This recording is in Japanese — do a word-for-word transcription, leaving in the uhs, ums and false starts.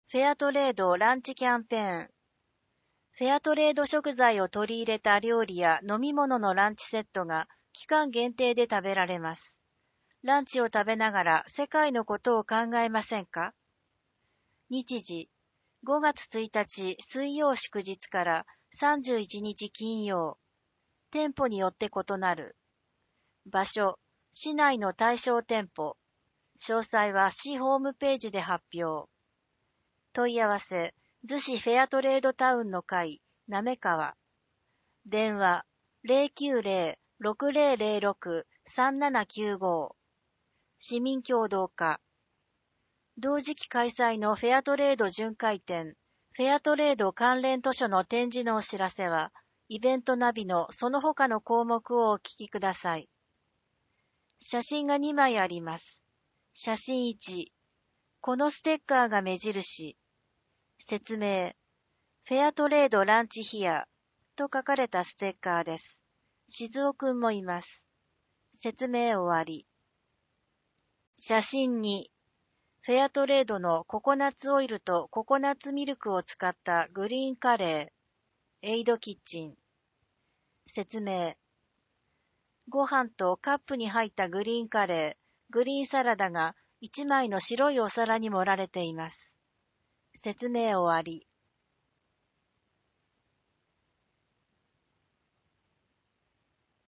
フェアトレードランチキャンペーン。フェアトレード食材を取り入れた料理や飲み物のランチセットが期間限定で食べられます。ランチを食べながら世界のことを考えませんか？日時、ごがつついたち水曜祝日からさんじゅういちにち金曜。店舗によって異なる。場所、市内の対象店舗。詳細は市ホームページで発表。問い合わせ、逗子フェアトレードタウンの会、なめかわ。電話、ゼロきゅうゼロ ろくゼロゼロろく さんななきゅうご。市民協働課。同時期開催のフェアトレード巡回展、フェアトレード関連図書の展示のお知らせは、イベントナビのその他の項目をお聞きください。写真がにまいあります。写真いち、このステッカーが目印。説明、フェアトレードランチヒアと書かれたステッカーです。静雄くんもいます。説明終わり。写真に、フェアトレードのココナッツオイルとココナッツミルクを使ったグリーンカレー、エイドキッチン。説明。ご飯とカップに入ったグリーンカレー、グリーンサラダがいちまいの白いお皿に盛られています。説明終わり。